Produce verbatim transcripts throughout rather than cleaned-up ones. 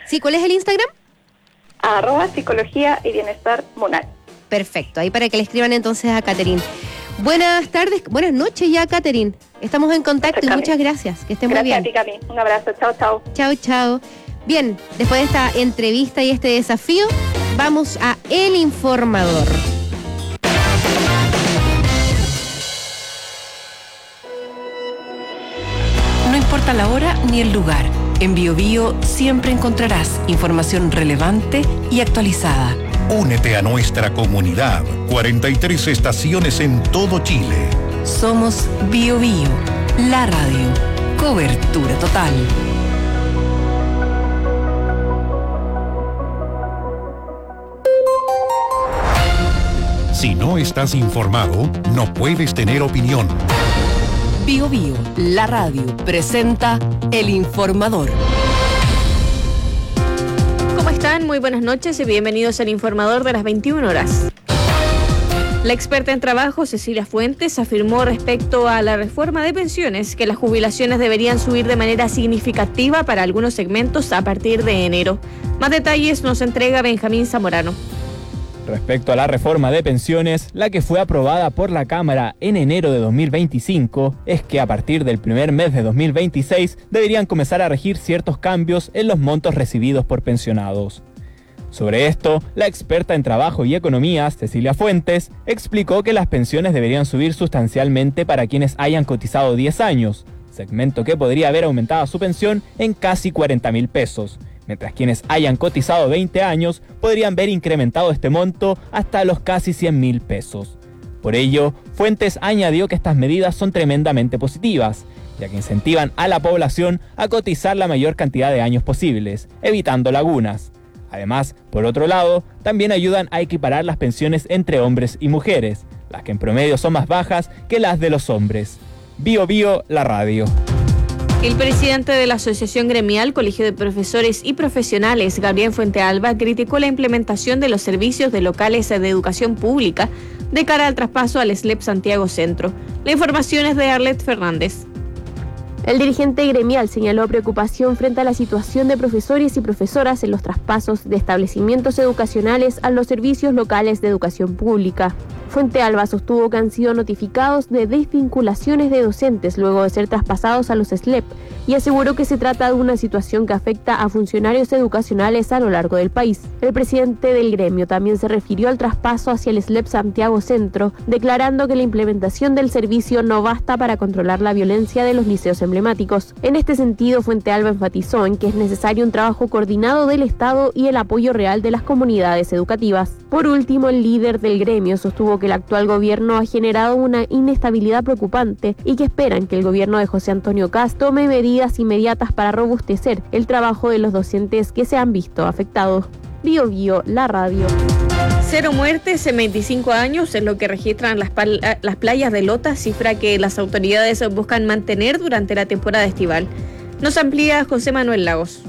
Sí, ¿cuál es el Instagram? Arroba psicología y bienestar Munal. Perfecto, ahí para que le escriban entonces a Catherine. Buenas tardes, buenas noches ya, Catherine. Estamos en contacto y muchas gracias. Que estén muy bien. Gracias a ti, Cami. Un abrazo. Chao, chao. Chao, chao. Bien, después de esta entrevista y este desafío, vamos a El Informador. No importa la hora ni el lugar. En BioBio siempre encontrarás información relevante y actualizada. Únete a nuestra comunidad. cuarenta y tres estaciones en todo Chile. Somos BioBio, la radio. Cobertura total. Si no estás informado, no puedes tener opinión. BioBio, la radio, presenta El Informador. ¿Cómo están? Muy buenas noches y bienvenidos al Informador de las veintiuna horas. La experta en trabajo, Cecilia Fuentes, afirmó respecto a la reforma de pensiones que las jubilaciones deberían subir de manera significativa para algunos segmentos a partir de enero. Más detalles nos entrega Benjamín Zamorano. Respecto a la reforma de pensiones, la que fue aprobada por la Cámara en enero de dos mil veinticinco, es que a partir del primer mes de dos mil veintiséis deberían comenzar a regir ciertos cambios en los montos recibidos por pensionados. Sobre esto, la experta en trabajo y economía, Cecilia Fuentes, explicó que las pensiones deberían subir sustancialmente para quienes hayan cotizado diez años, segmento que podría haber aumentado su pensión en casi cuarenta mil pesos. Mientras quienes hayan cotizado veinte años podrían ver incrementado este monto hasta los casi cien mil pesos. Por ello, Fuentes añadió que estas medidas son tremendamente positivas, ya que incentivan a la población a cotizar la mayor cantidad de años posibles, evitando lagunas. Además, por otro lado, también ayudan a equiparar las pensiones entre hombres y mujeres, las que en promedio son más bajas que las de los hombres. Bio Bio, la radio. El presidente de la Asociación Gremial, Colegio de Profesores y Profesionales, Gabriel Fuentealba, criticó la implementación de los servicios de locales de educación pública de cara al traspaso al S L E P Santiago Centro. La información es de Arlet Fernández. El dirigente gremial señaló preocupación frente a la situación de profesores y profesoras en los traspasos de establecimientos educacionales a los servicios locales de educación pública. Fuentealba sostuvo que han sido notificados de desvinculaciones de docentes luego de ser traspasados a los S L E P y aseguró que se trata de una situación que afecta a funcionarios educacionales a lo largo del país. El presidente del gremio también se refirió al traspaso hacia el S L E P Santiago Centro, declarando que la implementación del servicio no basta para controlar la violencia de los liceos emblemáticos. En este sentido, Fuentealba enfatizó en que es necesario un trabajo coordinado del Estado y el apoyo real de las comunidades educativas. Por último, el líder del gremio sostuvo que el actual gobierno ha generado una inestabilidad preocupante y que esperan que el gobierno de José Antonio Kast tome medidas inmediatas para robustecer el trabajo de los docentes que se han visto afectados. Bio Bio, la radio. Cero muertes en veinticinco años es lo que registran las, pal- las playas de Lota, cifra que las autoridades buscan mantener durante la temporada estival. Nos amplía José Manuel Lagos.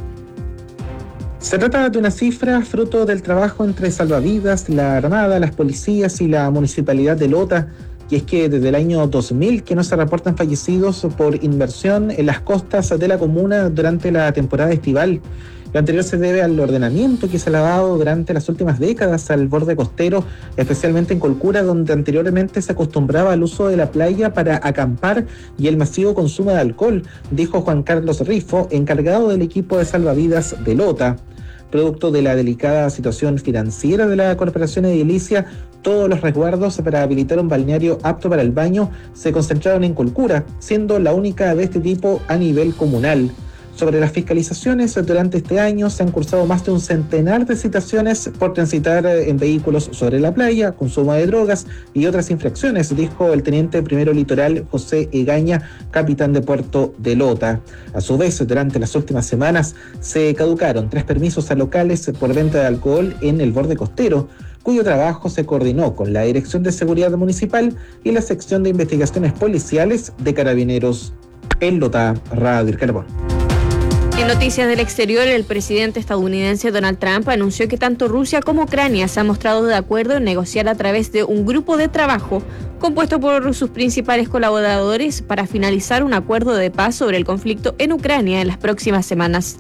Se trata de una cifra fruto del trabajo entre salvavidas, la Armada, las policías y la Municipalidad de Lota, y es que desde el año dos mil que no se reportan fallecidos por inmersión en las costas de la comuna durante la temporada estival. Lo anterior se debe al ordenamiento que se ha dado durante las últimas décadas al borde costero, especialmente en Colcura, donde anteriormente se acostumbraba al uso de la playa para acampar y el masivo consumo de alcohol, dijo Juan Carlos Rifo, encargado del equipo de salvavidas de Lota. Producto de la delicada situación financiera de la Corporación Edilicia, todos los resguardos para habilitar un balneario apto para el baño se concentraron en Colcura, siendo la única de este tipo a nivel comunal. Sobre las fiscalizaciones, durante este año se han cursado más de un centenar de citaciones por transitar en vehículos sobre la playa, consumo de drogas y otras infracciones, dijo el teniente primero litoral José Egaña, capitán de Puerto de Lota. A su vez, durante las últimas semanas se caducaron tres permisos a locales por venta de alcohol en el borde costero, cuyo trabajo se coordinó con la Dirección de Seguridad Municipal y la Sección de Investigaciones Policiales de Carabineros en Lota, Radio El Carbón. En noticias del exterior, el presidente estadounidense Donald Trump anunció que tanto Rusia como Ucrania se han mostrado de acuerdo en negociar a través de un grupo de trabajo compuesto por sus principales colaboradores para finalizar un acuerdo de paz sobre el conflicto en Ucrania en las próximas semanas.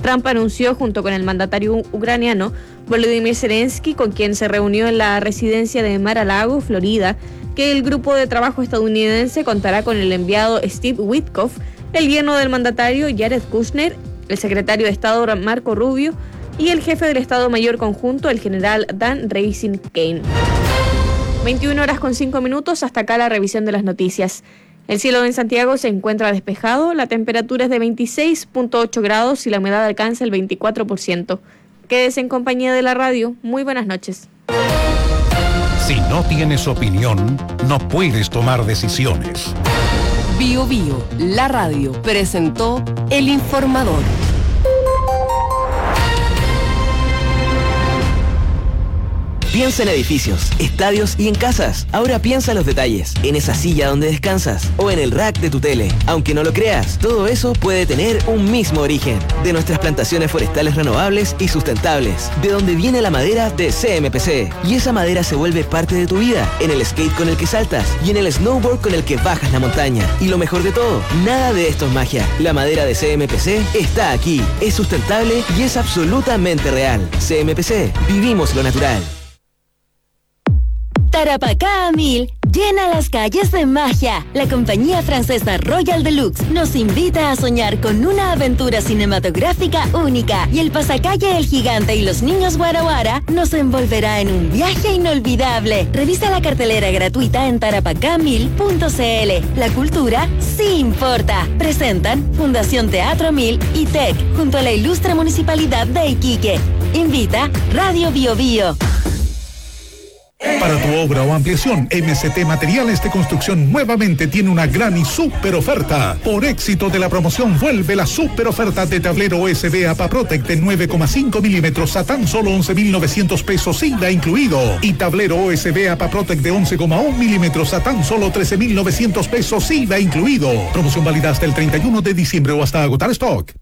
Trump anunció junto con el mandatario ucraniano Volodymyr Zelensky, con quien se reunió en la residencia de Mar-a-Lago, Florida, que el grupo de trabajo estadounidense contará con el enviado Steve Witkoff, el yerno del mandatario Jared Kushner, el secretario de Estado Marco Rubio y el jefe del Estado Mayor Conjunto, el general Dan Racine Kane. veintiuna horas con cinco minutos, hasta acá la revisión de las noticias. El cielo en Santiago se encuentra despejado, la temperatura es de veintiséis punto ocho grados y la humedad alcanza el veinticuatro por ciento. Quédese en compañía de la radio. Muy buenas noches. Si no tienes opinión, no puedes tomar decisiones. Bio Bio, la radio, presentó El Informador. Piensa en edificios, estadios y en casas. Ahora piensa en los detalles, en esa silla donde descansas o en el rack de tu tele. Aunque no lo creas, todo eso puede tener un mismo origen. De nuestras plantaciones forestales renovables y sustentables. De donde viene la madera de C M P C. Y esa madera se vuelve parte de tu vida. En el skate con el que saltas y en el snowboard con el que bajas la montaña. Y lo mejor de todo, nada de esto es magia. La madera de C M P C está aquí. Es sustentable y es absolutamente real. C M P C, vivimos lo natural. Tarapacá a mil llena las calles de magia. La compañía francesa Royal Deluxe nos invita a soñar con una aventura cinematográfica única y el pasacalle El Gigante y los niños Guara Guara nos envolverá en un viaje inolvidable. Revisa la cartelera gratuita en tarapacá mil punto c l. La cultura sí importa. Presentan Fundación Teatro Mil y T E C junto a la ilustre Municipalidad de Iquique. Invita Radio Bio Bio. Para tu obra o ampliación, M C T Materiales de Construcción nuevamente tiene una gran y súper oferta. Por éxito de la promoción, vuelve la súper oferta de tablero U S B APAProtec de nueve coma cinco milímetros a tan solo once mil novecientos pesos I V A incluido. Y tablero U S B APAProtec de once coma uno milímetros a tan solo trece mil novecientos pesos I V A incluido. Promoción válida hasta el treinta y uno de diciembre o hasta agotar stock.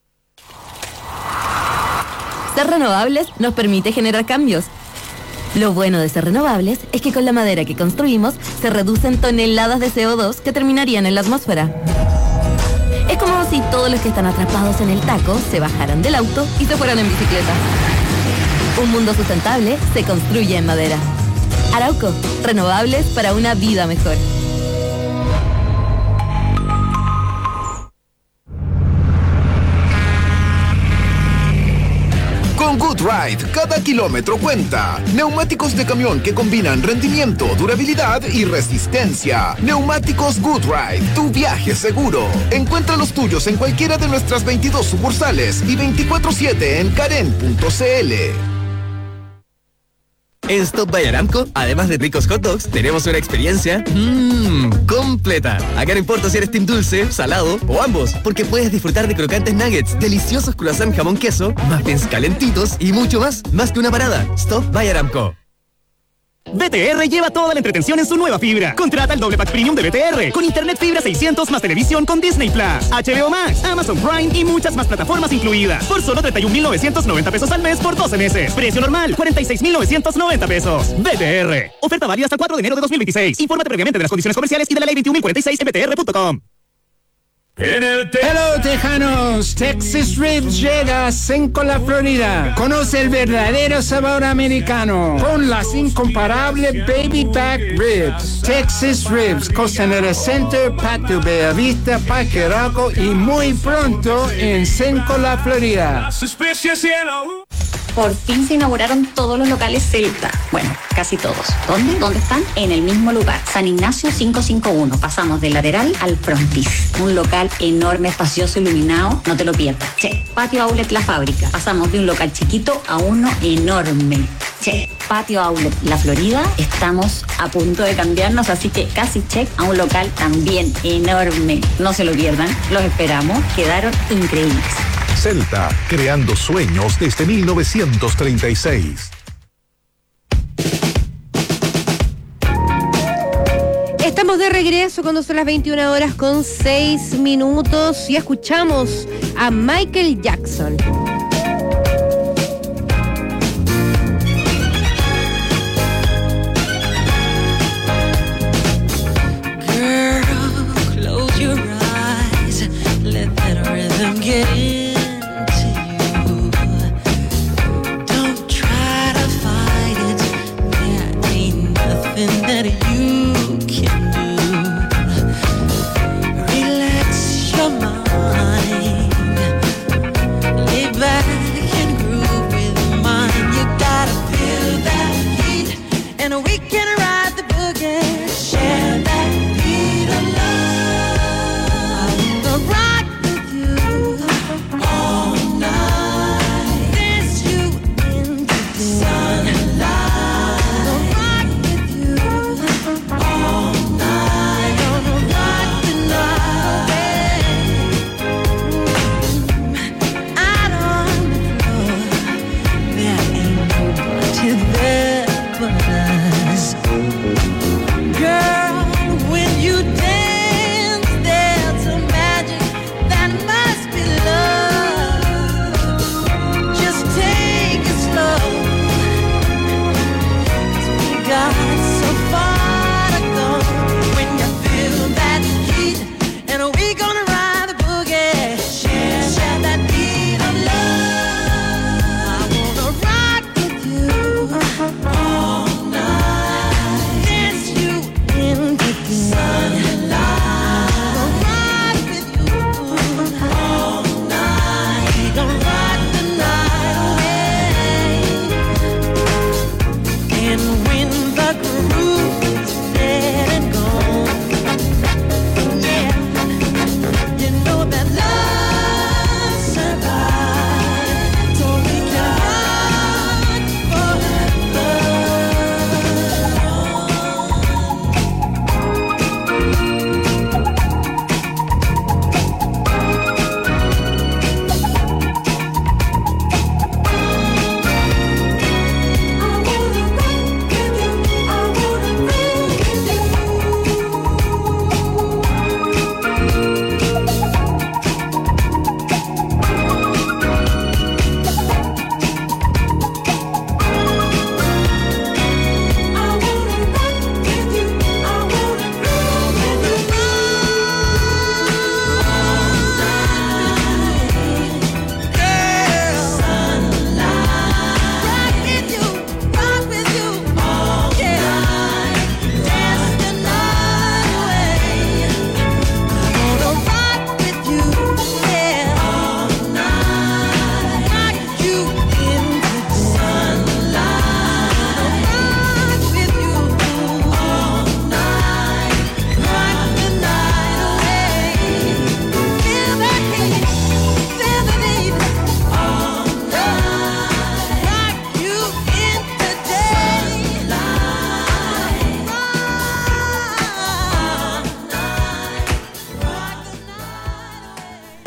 Ser renovables nos permite generar cambios. Lo bueno de ser renovables es que con la madera que construimos se reducen toneladas de C O dos que terminarían en la atmósfera. Es como si todos los que están atrapados en el taco se bajaran del auto y se fueran en bicicleta. Un mundo sustentable se construye en madera. Arauco, renovables para una vida mejor. Con GoodRide, cada kilómetro cuenta. Neumáticos de camión que combinan rendimiento, durabilidad y resistencia. Neumáticos GoodRide, tu viaje seguro. Encuentra los tuyos en cualquiera de nuestras veintidós sucursales y veinticuatro siete en karen punto c l. En Stop by Aramco, además de ricos hot dogs, tenemos una experiencia mmm, completa. Acá no importa si eres team dulce, salado o ambos, porque puedes disfrutar de crocantes nuggets, deliciosos croissant jamón queso, muffins calentitos y mucho más, más que una parada. Stop by Aramco. B T R lleva toda la entretención en su nueva fibra. Contrata el doble pack premium de B T R con internet fibra seiscientos más televisión con Disney Plus, H B O Max, Amazon Prime y muchas más plataformas incluidas. Por solo treinta y un mil novecientos noventa pesos al mes por doce meses. Precio normal, cuarenta y seis mil novecientos noventa pesos. B T R. Oferta válida hasta el cuatro de enero de dos mil veintiséis. Infórmate previamente de las condiciones comerciales y de la ley veintiún mil cuarenta y seis en b t r punto com. Hello Tejanos, Texas Ribs llega a Sencola, Florida. Conoce el verdadero sabor americano con las incomparables Baby Back Ribs. Texas Ribs, Costanera Center, Patio Bellavista, Parque Arauco y muy pronto en Sencola, Florida. Por fin se inauguraron todos los locales Celta. Bueno, casi todos. ¿Dónde? ¿Dónde están? En el mismo lugar. San Ignacio quinientos cincuenta y uno. Pasamos del lateral al frontis. Un local enorme, espacioso, iluminado. No te lo pierdas. Che, Patio Outlet La Fábrica. Pasamos de un local chiquito a uno enorme. Che, Patio Outlet La Florida. Estamos a punto de cambiarnos, así que casi check a un local también enorme. No se lo pierdan. Los esperamos. Quedaron increíbles. Celta, creando sueños desde mil novecientos treinta y seis. Estamos de regreso cuando son las veintiuna horas con seis minutos y escuchamos a Michael Jackson. Girl, close your eyes, let that rhythm get into you.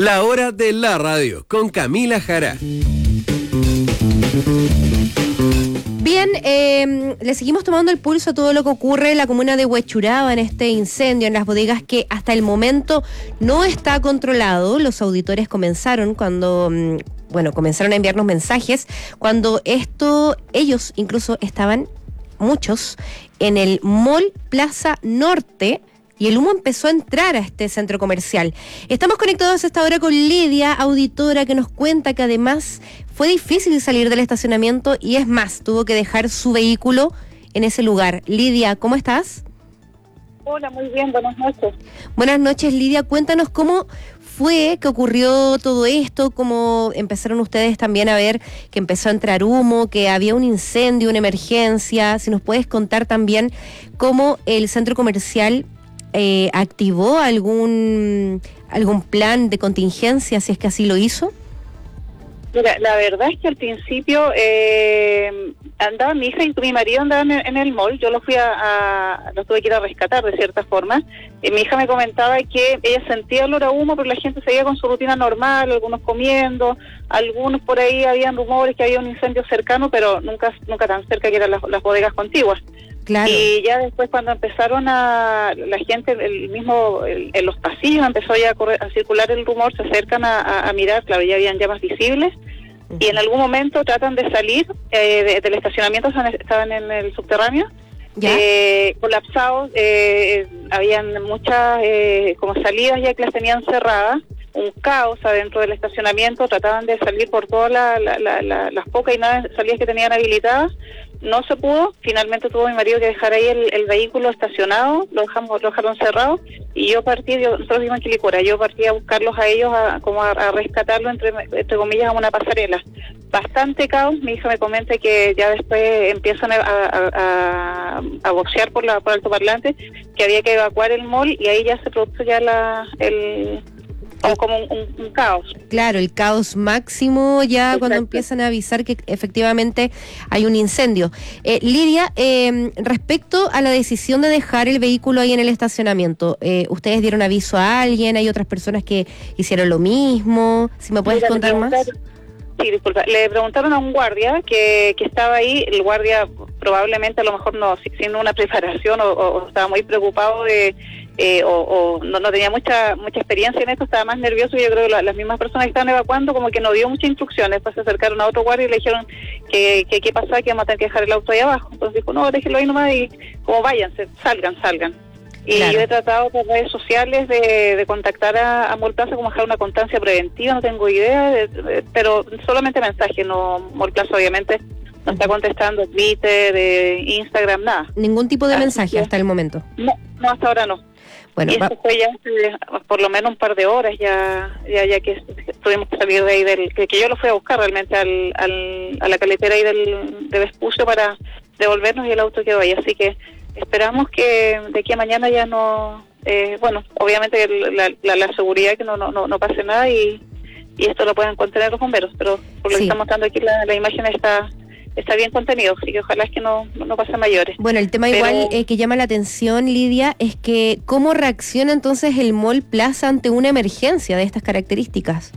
La hora de la radio con Camila Jara. Bien, eh, le seguimos tomando el pulso a todo lo que ocurre en la comuna de Huechuraba en este incendio en las bodegas que hasta el momento no está controlado. Los auditores comenzaron cuando, bueno, comenzaron a enviarnos mensajes cuando esto, ellos incluso estaban, muchos, en el Mall Plaza Norte, y el humo empezó a entrar a este centro comercial. Estamos conectados a esta hora con Lidia, auditora, que nos cuenta que además fue difícil salir del estacionamiento y es más, tuvo que dejar su vehículo en ese lugar. Lidia, ¿cómo estás? Hola, muy bien, buenas noches. Buenas noches, Lidia. Cuéntanos cómo fue que ocurrió todo esto, cómo empezaron ustedes también a ver que empezó a entrar humo, que había un incendio, una emergencia. Si nos puedes contar también cómo el centro comercial eh, activó algún, algún plan de contingencia, si es que así lo hizo. Mira, la verdad es que al principio eh, andaba mi hija y mi marido andaban en, en el mall. Yo los fui a, a los tuve que ir a rescatar de cierta forma. Y mi hija me comentaba que ella sentía olor a humo, pero la gente seguía con su rutina normal, algunos comiendo, algunos por ahí habían rumores que había un incendio cercano, pero nunca nunca tan cerca que eran las, las bodegas contiguas. Claro. Y ya después cuando empezaron a, la gente, el mismo, el, en los pasillos empezó ya a, correr, a circular el rumor, se acercan a, a, a mirar, claro, ya habían llamas visibles, uh-huh. Y en algún momento tratan de salir eh, de, del estacionamiento, estaban en el subterráneo, eh, colapsados, eh, habían muchas eh, como salidas ya que las tenían cerradas, un caos adentro del estacionamiento, trataban de salir por todas la, la, la, la, las pocas y nada salidas que tenían habilitadas. No se pudo, finalmente tuvo mi marido que dejar ahí el, el vehículo estacionado, lo dejamos, lo dejaron cerrado, y yo partí, yo, nosotros vivimos en Quilicura, yo partí a buscarlos a ellos, a, como a, a rescatarlo, entre, entre comillas, a una pasarela. Bastante caos, mi hija me comenta que ya después empiezan a, a, a, a boxear por la por altoparlante, que había que evacuar el mall, y ahí ya se produjo ya la el... o como un, un, un caos. Claro, el caos máximo ya. Exacto. Cuando empiezan a avisar que efectivamente hay un incendio. Eh, Lidia, eh, respecto a la decisión de dejar el vehículo ahí en el estacionamiento, eh, ¿ustedes dieron aviso a alguien? ¿Hay otras personas que hicieron lo mismo? Si me puedes Mira, contar más. Sí, disculpa. Le preguntaron a un guardia que, que estaba ahí. El guardia probablemente a lo mejor no, sin una preparación o, o estaba muy preocupado de... Eh, o, o no, no tenía mucha mucha experiencia en esto, estaba más nervioso, y yo creo que la, las mismas personas que estaban evacuando como que no dio muchas instrucciones. Después se acercaron a otro guardia y le dijeron que qué que pasaba, que íbamos a tener que dejar el auto ahí abajo. Entonces dijo, no, déjenlo ahí nomás y como váyanse, salgan, salgan. Y claro. Yo he tratado por redes sociales de, de contactar a, a Mall Plaza, como dejar una constancia preventiva, no tengo idea, de, de, pero solamente mensaje, no, Mall Plaza obviamente no está contestando Twitter, de Instagram, nada. Ningún tipo de Así mensaje que, hasta el momento. No, no, hasta ahora no. Bueno, y esto fue ya por lo menos un par de horas ya ya ya que tuvimos que salir de ahí del que, que yo lo fui a buscar realmente al, al a la caletera ahí del de Vespucio para devolvernos, y el auto quedó ahí, así que esperamos que de aquí a mañana ya no eh, bueno, obviamente la, la, la seguridad que no no no, no pase nada y y esto lo pueden contener los bomberos, pero por lo sí. que está mostrando aquí la, la imagen está está bien contenido, así que ojalá es que no, no, no pase mayores. Bueno, el tema Pero... igual eh, que llama la atención, Lidia, es que ¿cómo reacciona entonces el Mall Plaza ante una emergencia de estas características?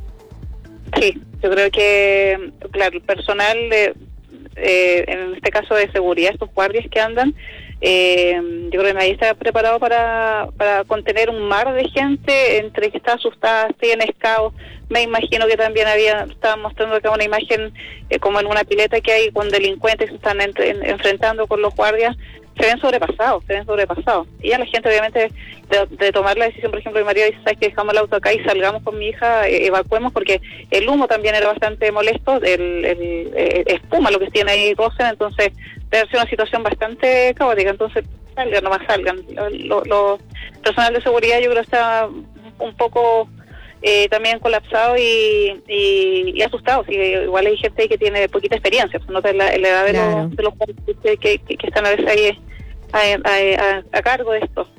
Sí, yo creo que, claro, el personal, de, eh, en este caso de seguridad, estos guardias que andan, eh, yo creo que nadie está preparado para, para contener un mar de gente entre que está asustada, tiene caos. Me imagino que también había, estaban mostrando acá una imagen eh, como en una pileta que hay con delincuentes que se están en, en, enfrentando con los guardias. Se ven sobrepasados, se ven sobrepasados. Y ya la gente obviamente de, de tomar la decisión, por ejemplo, mi marido dice, ¿sabes que dejamos el auto acá y salgamos con mi hija, eh, evacuemos? Porque el humo también era bastante molesto, el, el, el espuma lo que tiene ahí Rosen, entonces debe ser una situación bastante caótica. Entonces salgan, nomás salgan. Los lo, lo, personal de seguridad yo creo está un poco... Eh, también colapsado y, y, y asustado. Sí, igual hay gente ahí que tiene poquita experiencia, pues no la, la edad de claro. los de los que, que, que están a veces ahí a, a, a, a cargo de esto.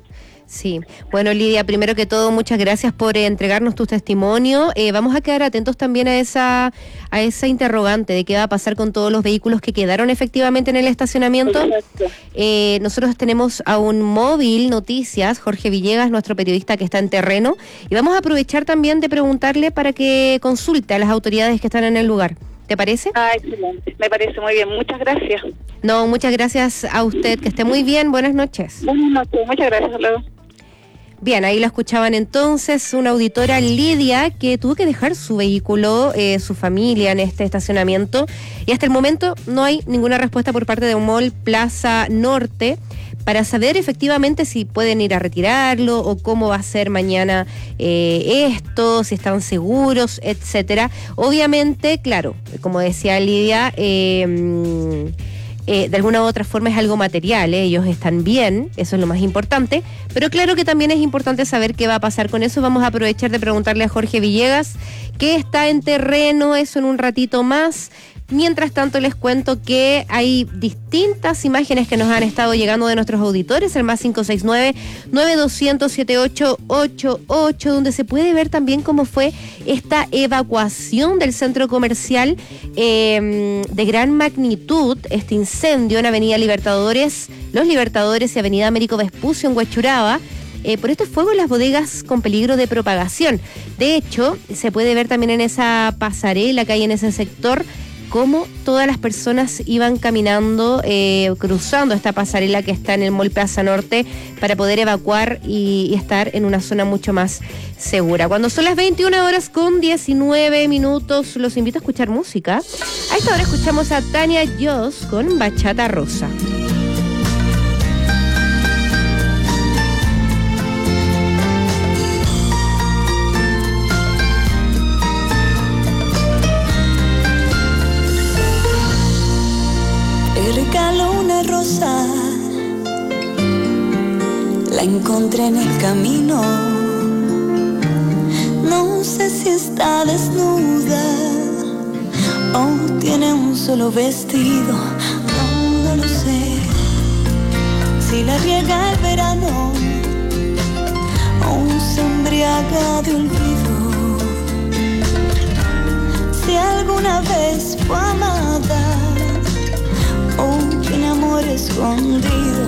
Sí, bueno Lidia, primero que todo muchas gracias por eh, entregarnos tu testimonio. Eh, vamos a quedar atentos también a esa a esa interrogante de qué va a pasar con todos los vehículos que quedaron efectivamente en el estacionamiento. Eh, nosotros tenemos a un móvil noticias, Jorge Villegas, nuestro periodista que está en terreno, y vamos a aprovechar también de preguntarle para que consulte a las autoridades que están en el lugar. ¿Te parece? Ah, excelente. Me parece muy bien. Muchas gracias. No, muchas gracias a usted. Que esté muy bien. Buenas noches. Buenas noches. Muchas gracias. Hasta luego. Bien, ahí lo escuchaban entonces una auditora, Lidia, que tuvo que dejar su vehículo, eh, su familia en este estacionamiento, y hasta el momento no hay ninguna respuesta por parte de Mall Plaza Norte para saber efectivamente si pueden ir a retirarlo o cómo va a ser mañana eh, esto, si están seguros, etcétera. Obviamente, claro, como decía Lidia, eh, Eh, de alguna u otra forma es algo material, ¿eh? Ellos están bien, eso es lo más importante, pero claro que también es importante saber qué va a pasar con eso. Vamos a aprovechar de preguntarle a Jorge Villegas, que está en terreno, eso en un ratito más. Mientras tanto les cuento que hay distintas imágenes que nos han estado llegando de nuestros auditores, el más cinco seis nueve, nueve dos cero cero, siete ocho ocho ocho, donde se puede ver también cómo fue esta evacuación del centro comercial eh, de gran magnitud, este incendio en Avenida Libertadores, Los Libertadores y Avenida Américo Vespucio en Huechuraba. Eh, por este fuego en las bodegas con peligro de propagación. De hecho, se puede ver también en esa pasarela que hay en ese sector cómo todas las personas iban caminando, eh, cruzando esta pasarela que está en el Mall Plaza Norte para poder evacuar y, y estar en una zona mucho más segura. Cuando son las veintiuna horas con diecinueve minutos, los invito a escuchar música. A esta hora escuchamos a Tania Yoss con Bachata Rosa. Regaló una rosa, la encontré en el camino. No sé si está desnuda o tiene un solo vestido, no, no lo sé. Si la riega el verano o se embriaga de olvido. Si alguna vez fue amada o tiene amor escondido.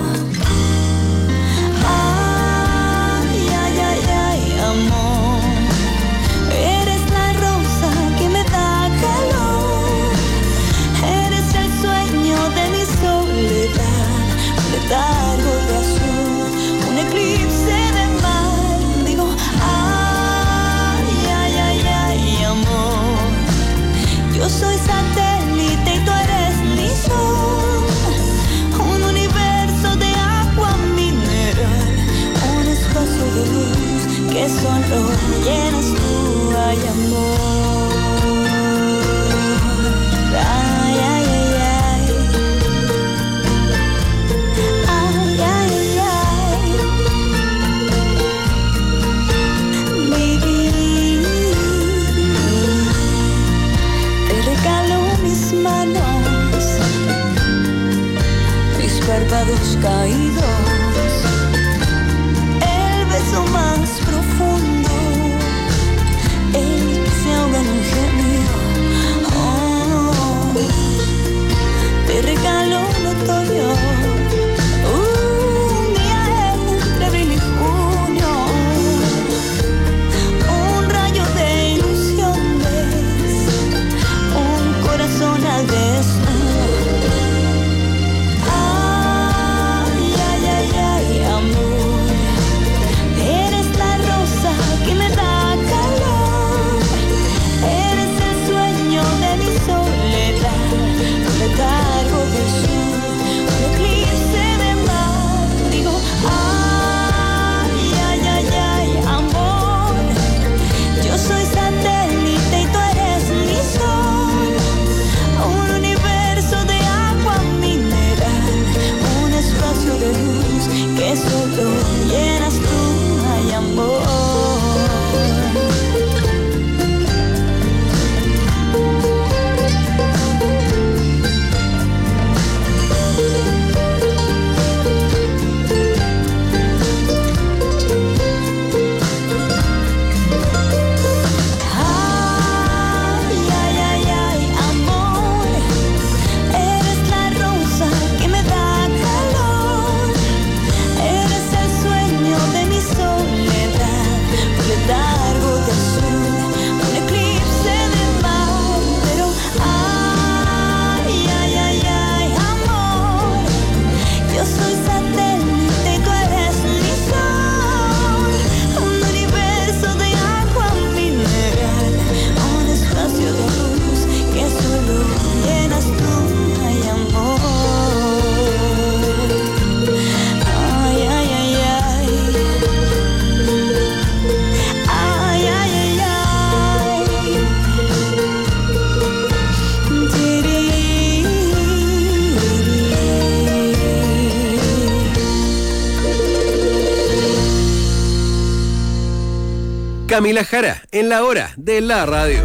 Ay, ay, ay, ay, amor, eres la rosa que me da calor, eres el sueño de mi soledad, un letargo de azul, un eclipse de mar. Digo, ay, ay, ay, ay, amor, yo soy satélite y tú eres mi sol. De luz que solo llenas tú, ay amor. Ay, ay, ay, ay. Ay, ay, ay. Vivir. Te regalo mis manos, mis párpados caídos, más profundo, el que se ahoga en un gemido. Oh, te regalo un otoño, un día entre abril y junio, un rayo de ilusiones, un corazón al desnudo. Ay, ay, ay, ay. Camila Jara, en la hora de la radio.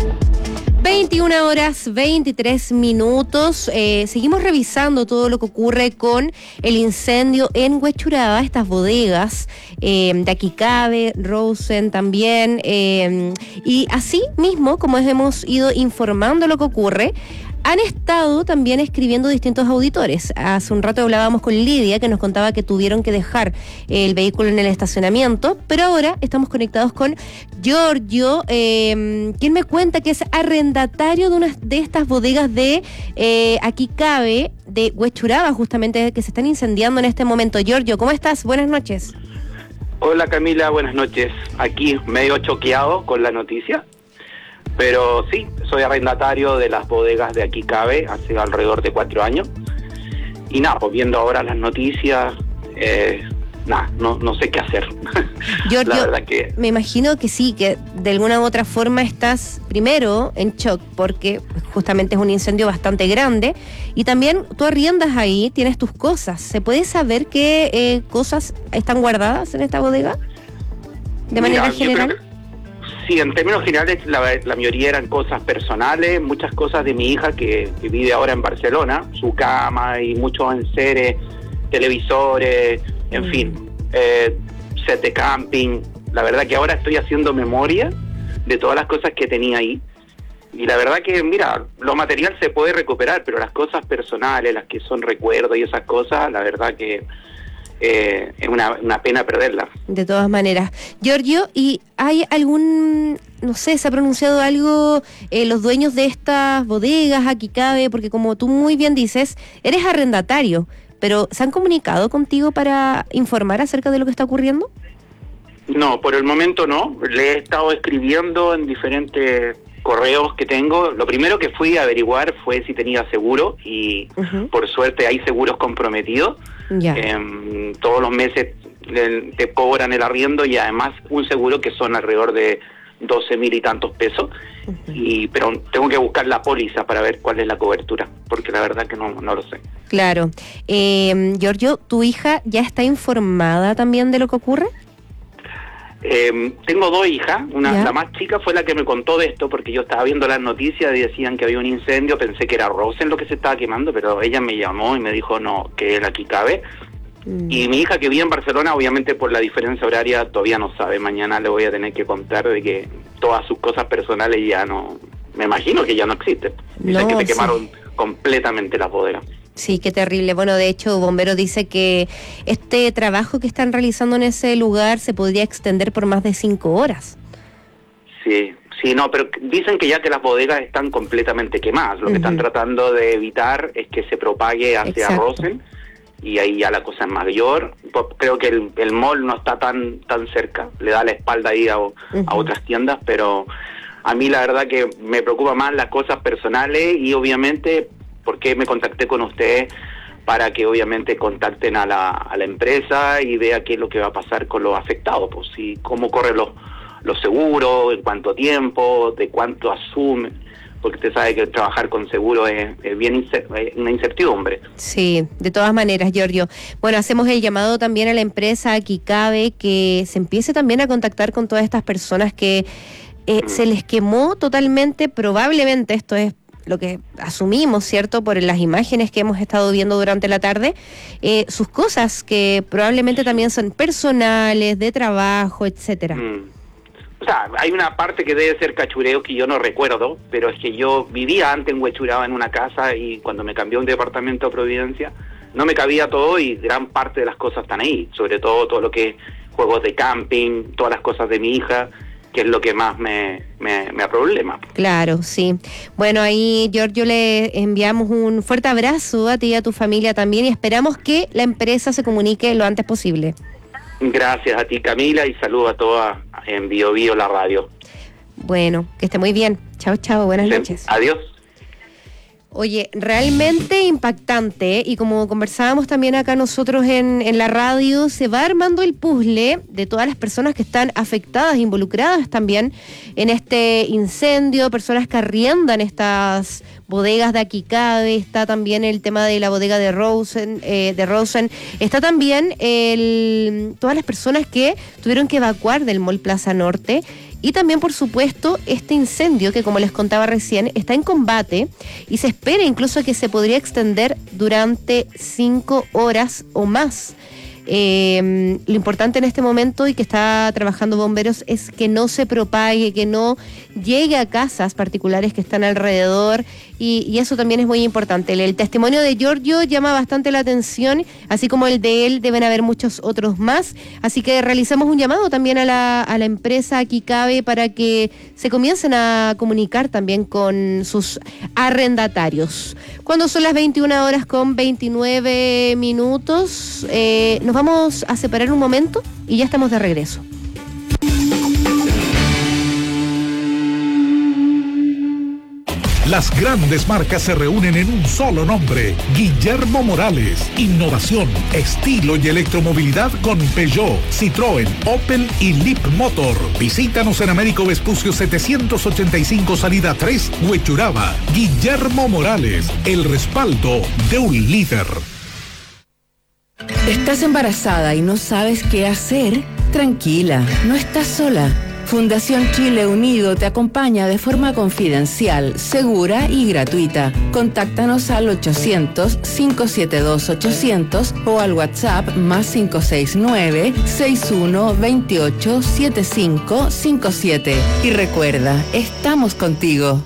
veintiuna horas veintitrés minutos. Eh, seguimos revisando todo lo que ocurre con el incendio en Huechuraba, estas bodegas eh, de Aquicabé, Rosen también. Eh, y así mismo, como hemos ido informando lo que ocurre, han estado también escribiendo distintos auditores. Hace un rato hablábamos con Lidia, que nos contaba que tuvieron que dejar el vehículo en el estacionamiento, pero ahora estamos conectados con Giorgio, eh, quien me cuenta que es arrendatario de una de estas bodegas de eh, Aquicabé, de Huechuraba, justamente, que se están incendiando en este momento. Giorgio, ¿cómo estás? Buenas noches. Hola Camila, buenas noches. Aquí medio choqueado con la noticia. Pero sí, soy arrendatario de las bodegas de Aquicabé hace alrededor de cuatro años. Y nada, pues viendo ahora las noticias, eh, nada, no, no sé qué hacer. Giorgio, la verdad que... me imagino que sí, que de alguna u otra forma estás primero en shock, porque justamente es un incendio bastante grande. Y también tú arriendas ahí, tienes tus cosas. ¿Se puede saber qué eh, cosas están guardadas en esta bodega? De manera Mira, general. Sí, en términos generales la, la mayoría eran cosas personales, muchas cosas de mi hija que, que vive ahora en Barcelona, su cama y muchos enseres, televisores, en mm. fin, eh, set de camping. La verdad que ahora estoy haciendo memoria de todas las cosas que tenía ahí. Y la verdad que, mira, lo material se puede recuperar, pero las cosas personales, las que son recuerdos y esas cosas, la verdad que... Eh, es una, una pena perderla. De todas maneras. Giorgio, ¿y hay algún, no sé, se ha pronunciado algo eh, los dueños de estas bodegas, Aquicabé? Porque como tú muy bien dices, eres arrendatario, pero ¿se han comunicado contigo para informar acerca de lo que está ocurriendo? No, por el momento no. Le he estado escribiendo en diferentes correos que tengo. Lo primero que fui a averiguar fue si tenía seguro y uh-huh. por suerte hay seguros comprometidos. Ya. Eh, todos los meses le, te cobran el arriendo y además un seguro que son alrededor de doce mil y tantos pesos. Uh-huh. Y pero tengo que buscar la póliza para ver cuál es la cobertura, porque la verdad que no, no lo sé. Claro. Eh, Giorgio, ¿tu hija ya está informada también de lo que ocurre? Eh, tengo dos hijas, una ¿Ya? La más chica fue la que me contó de esto, porque yo estaba viendo las noticias y decían que había un incendio, pensé que era Rosen lo que se estaba quemando, pero ella me llamó y me dijo no, que era Aquicabé. Mm. Y mi hija que vive en Barcelona, obviamente por la diferencia horaria todavía no sabe. Mañana le voy a tener que contar de que todas sus cosas personales ya no, me imagino que ya no existen. Dicen no, que se sí. quemaron completamente las bodegas. Sí, qué terrible. Bueno, de hecho, Bombero dice que este trabajo que están realizando en ese lugar se podría extender por más de cinco horas. Sí, sí, no, pero dicen que ya que las bodegas están completamente quemadas. Lo uh-huh. que están tratando de evitar es que se propague hacia Exacto. Rosen, y ahí ya la cosa es mayor. Creo que el, el mall no está tan tan cerca, le da la espalda ahí a, uh-huh. a otras tiendas, pero a mí la verdad que me preocupa más las cosas personales y obviamente... porque me contacté con ustedes para que obviamente contacten a la, a la empresa y vea qué es lo que va a pasar con los afectados, pues si cómo corren los, los seguros, en cuánto tiempo, de cuánto asume, porque usted sabe que trabajar con seguro es, es bien incer- es una incertidumbre. Sí, de todas maneras, Giorgio. Bueno, hacemos el llamado también a la empresa Aquicabé que se empiece también a contactar con todas estas personas que eh, mm. se les quemó totalmente, probablemente esto es lo que asumimos, ¿cierto?, por las imágenes que hemos estado viendo durante la tarde, eh, sus cosas que probablemente también son personales, de trabajo, etcétera. Mm. O sea, hay una parte que debe ser cachureo que yo no recuerdo, pero es que yo vivía antes en Huechuraba en una casa y cuando me cambió a un departamento a Providencia, no me cabía todo y gran parte de las cosas están ahí, sobre todo todo lo que es juegos de camping, todas las cosas de mi hija, que es lo que más me, me, me problema. Claro, sí. Bueno, ahí, Giorgio, le enviamos un fuerte abrazo a ti y a tu familia también y esperamos que la empresa se comunique lo antes posible. Gracias a ti, Camila, y saludo a todas en Bio Bio, la radio. Bueno, que esté muy bien. Chao, chao, buenas sí. noches. Adiós. Oye, realmente impactante, ¿eh? Y como conversábamos también acá nosotros en, en la radio, se va armando el puzzle de todas las personas que están afectadas, involucradas también en este incendio, personas que arriendan estas bodegas de Aquicabe, está también el tema de la bodega de Rosen, eh, de Rosen, está también el, todas las personas que tuvieron que evacuar del Mall Plaza Norte. Y también, por supuesto, este incendio que, como les contaba recién, está en combate y se espera incluso que se podría extender durante cinco horas o más. Eh, lo importante en este momento y que está trabajando bomberos es que no se propague, que no llegue a casas particulares que están alrededor y, y eso también es muy importante. El, el testimonio de Giorgio llama bastante la atención, así como el de él deben haber muchos otros más, así que realizamos un llamado también a la, a la empresa Aquicabe para que se comiencen a comunicar también con sus arrendatarios. Cuando son las veintiuna horas con veintinueve minutos, eh, nos vamos a separar un momento y ya estamos de regreso. Las grandes marcas se reúnen en un solo nombre. Guillermo Morales. Innovación, estilo y electromovilidad con Peugeot, Citroën, Opel y Leap Motor. Visítanos en Américo Vespucio setecientos ochenta y cinco, salida tres, Huechuraba. Guillermo Morales, el respaldo de un líder. ¿Estás embarazada y no sabes qué hacer? Tranquila, no estás sola. Fundación Chile Unido te acompaña de forma confidencial, segura y gratuita. Contáctanos al ochocientos, cinco siete dos, ochocientos o al WhatsApp más cinco seis nueve, seis uno dos ocho, siete cinco cinco siete. Y recuerda, estamos contigo.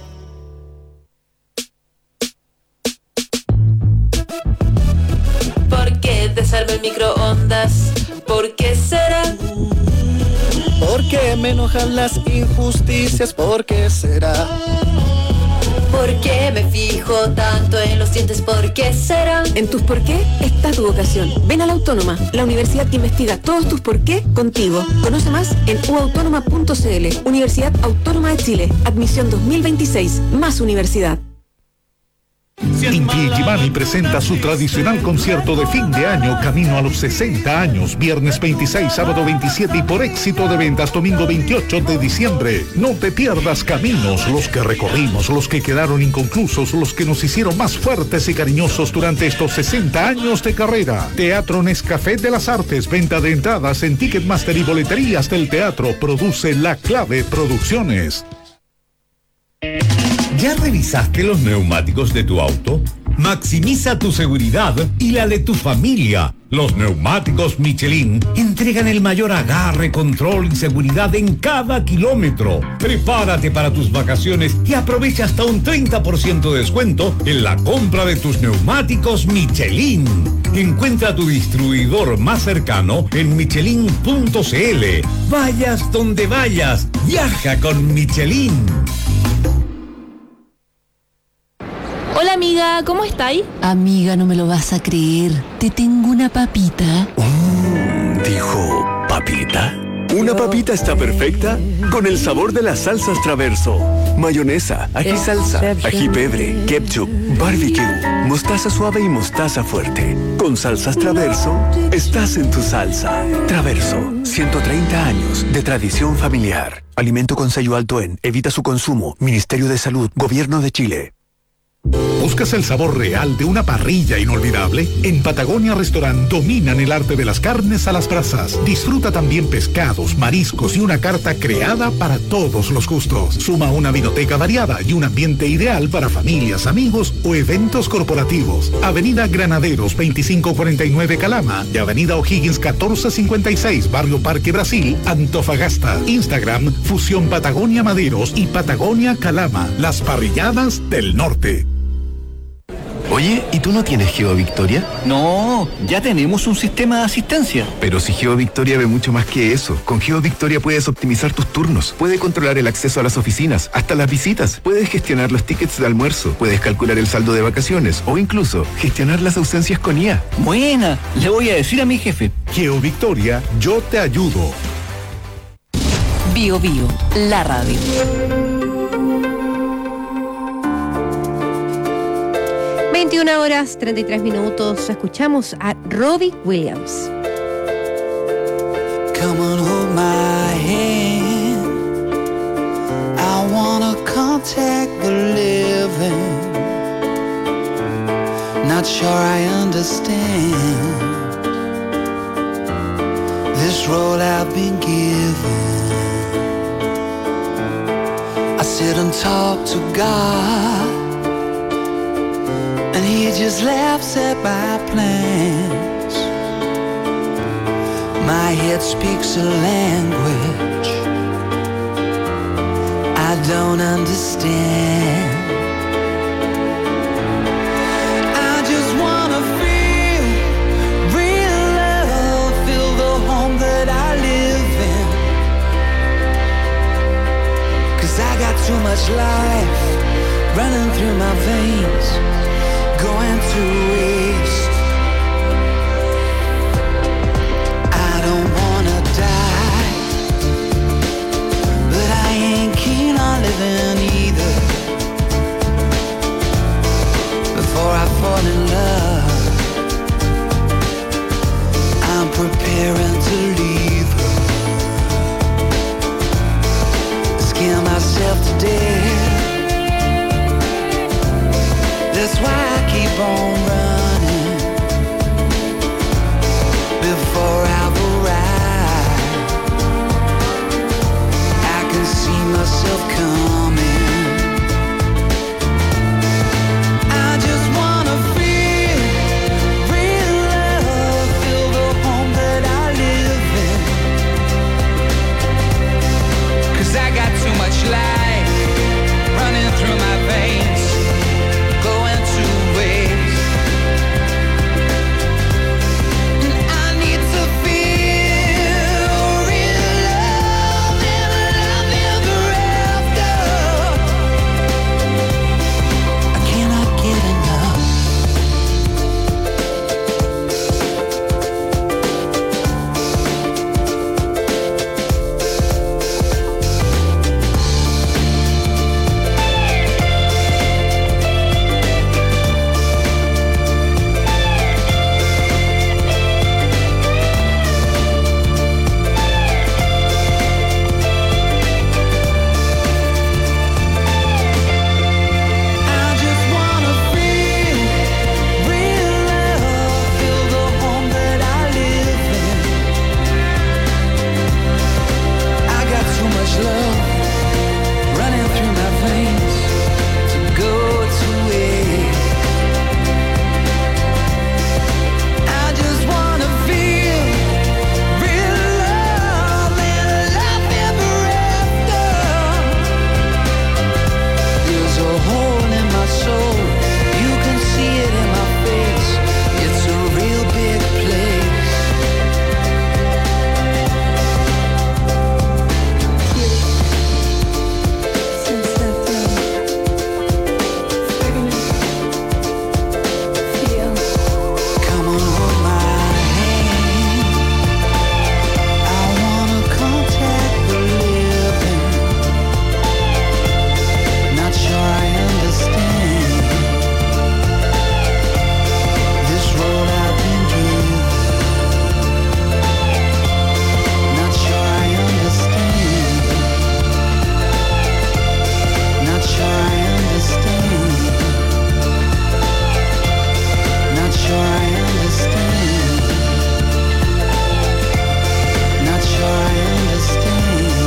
¿Por qué desarma el microondas? ¿Por qué será? ¿Por qué me enojan las injusticias? ¿Por qué será? ¿Por qué me fijo tanto en los dientes? ¿Por qué será? En tus por qué está tu vocación. Ven a la Autónoma, la universidad que investiga todos tus por qué contigo. Conoce más en u autónoma punto c l. Universidad Autónoma de Chile. Admisión dos mil veintiséis. Más universidad. Inti Illimani presenta su tradicional concierto de fin de año camino a los sesenta años, viernes veintiséis, sábado veintisiete y por éxito de ventas domingo veintiocho de diciembre. No te pierdas Caminos, los que recorrimos, los que quedaron inconclusos, los que nos hicieron más fuertes y cariñosos durante estos sesenta años de carrera. Teatro Nescafé de las Artes, venta de entradas en Ticketmaster y boleterías del teatro. Produce La Clave Producciones. ¿Ya revisaste los neumáticos de tu auto? Maximiza tu seguridad y la de tu familia. Los neumáticos Michelin entregan el mayor agarre, control y seguridad en cada kilómetro. Prepárate para tus vacaciones y aprovecha hasta un treinta por ciento de descuento en la compra de tus neumáticos Michelin. Encuentra tu distribuidor más cercano en michelin punto c l. Vayas donde vayas, viaja con Michelin. Hola amiga, ¿cómo estáis? Amiga, no me lo vas a creer. Te tengo una papita. Mm, dijo, ¿papita? Una papita está perfecta con el sabor de las salsas Traverso. Mayonesa, ají salsa, ají pebre, ketchup, barbecue, mostaza suave y mostaza fuerte. Con salsas Traverso, estás en tu salsa. Traverso, ciento treinta años de tradición familiar. Alimento con sello alto en, evita su consumo. Ministerio de Salud, Gobierno de Chile. ¿Buscas el sabor real de una parrilla inolvidable? En Patagonia Restaurant dominan el arte de las carnes a las brasas. Disfruta también pescados, mariscos y una carta creada para todos los gustos. Suma una vinoteca variada y un ambiente ideal para familias, amigos o eventos corporativos. Avenida Granaderos veinticinco cuarenta y nueve Calama y Avenida O'Higgins catorce cincuenta y seis Barrio Parque Brasil, Antofagasta. Instagram Fusión Patagonia Maderos y Patagonia Calama, las parrilladas del norte. Oye, ¿y tú no tienes GeoVictoria? No, ya tenemos un sistema de asistencia. Pero si GeoVictoria ve mucho más que eso. Con GeoVictoria puedes optimizar tus turnos, puedes controlar el acceso a las oficinas, hasta las visitas, puedes gestionar los tickets de almuerzo, puedes calcular el saldo de vacaciones o incluso gestionar las ausencias con I A. Buena, le voy a decir a mi jefe. GeoVictoria, yo te ayudo. Bio Bio, la radio. veintiuna horas treinta y tres minutos. Escuchamos a Robbie Williams. Come on, hold my hand. I wanna contact the living. Not sure I understand this role I've been given. I sit and talk to God, and He just laughs at my plans. My head speaks a language I don't understand. I just wanna feel real love, feel the home that I live in. 'Cause I got too much life running through my veins, going to waste. I don't wanna die, but I ain't keen on living either. Before I fall in love, I'm preparing to leave her. Scare myself to death. That's why I keep on running before I've arrived. I can see myself coming. I just wanna feel real love, feel the home that I live in. 'Cause I got too much life running through my veins, going to waste. And I need to feel real love and love ever after. I cannot get enough. I just wanna feel real love, feel the home that I live in. I got too much love running through my veins to go to waste. I just wanna feel real love and love ever after. There's a hole in my soul, you can see it in my face. It's a real big place. Come on, hold my hand. I wanna contact the living. Not sure I understand this road I've been given. Not sure I understand. Not sure I understand. Not sure I understand. Not sure I understand.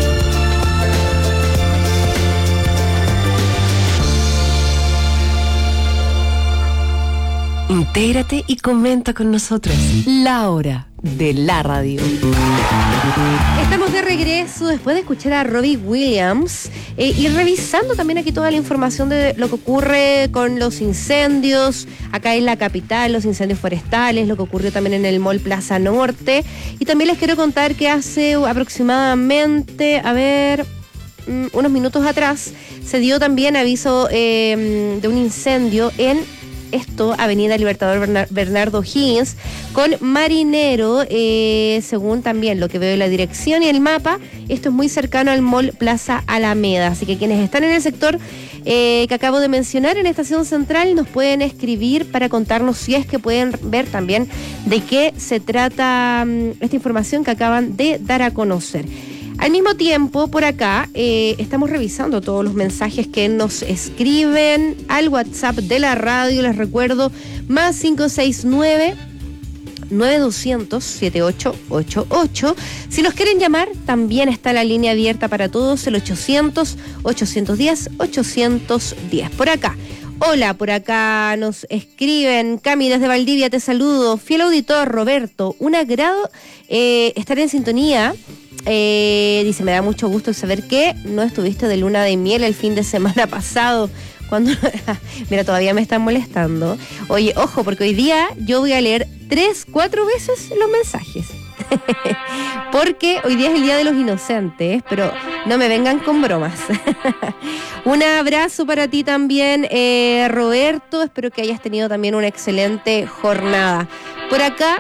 Intégrate y comenta con nosotros. La hora de la radio. Estamos de regreso después de escuchar a Robbie Williams eh, y revisando también aquí toda la información de lo que ocurre con los incendios acá en la capital, los incendios forestales, lo que ocurrió también en el Mall Plaza Norte. Y también les quiero contar que hace aproximadamente, a ver, mm, unos minutos atrás, se dio también aviso eh, de un incendio en esto, Avenida Libertador Bernar- Bernardo Higgins, con Marinero, eh, según también lo que veo en la dirección y el mapa. Esto es muy cercano al Mall Plaza Alameda, así que quienes están en el sector eh, que acabo de mencionar, en Estación Central, nos pueden escribir para contarnos si es que pueden ver también de qué se trata um, esta información que acaban de dar a conocer. Al mismo tiempo, por acá, eh, estamos revisando todos los mensajes que nos escriben al WhatsApp de la radio. Les recuerdo, más cinco seis nueve, nueve dos cero cero, siete ocho ocho ocho. Si nos quieren llamar, también está la línea abierta para todos, el ochocientos, ochocientos diez, ochocientos diez. Por acá. Hola, por acá nos escriben. Cami, desde Valdivia te saludo. Fiel auditor, Roberto. Un agrado eh, estar en sintonía. Eh, dice, me da mucho gusto saber que no estuviste de luna de miel el fin de semana pasado. Cuando mira, todavía me están molestando. Oye, ojo, porque hoy día yo voy a leer tres, cuatro veces los mensajes. Porque hoy día es el Día de los Inocentes, pero no me vengan con bromas. Un abrazo para ti también, eh, Roberto. Espero que hayas tenido también una excelente jornada. Por acá,